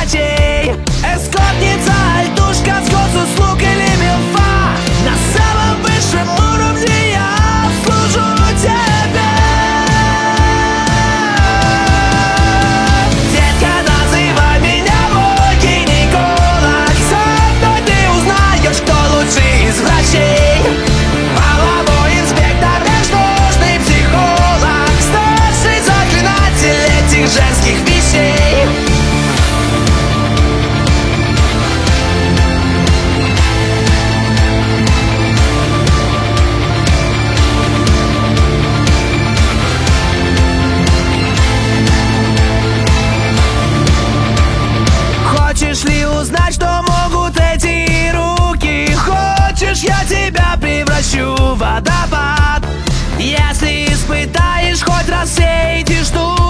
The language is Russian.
врачей. Эскортница, альтушка, с госуслуг или милфа. На самом высшем уровне я служу тебе. Детка, называй меня мой гинеколог. Со мной ты узнаешь, кто лучший из врачей. Половой инспектор, международный психолог, старший заклинатель этих женских вещей. Хочешь ли узнать, что могут эти руки? Хочешь, я тебя превращу в водопад? Если испытаешь хоть раз все эти штуки,